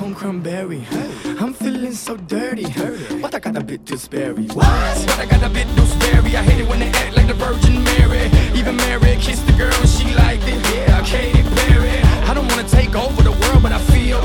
honeycomb cranberry. I'm feeling so dirty. What I got a bit too sperry. What I got a bit too sperry. I hate it when they act like the Virgin Mary. Even Mary kissed the girl and she liked it. Yeah, Katy Perry. I don't wanna take over the world, but I feel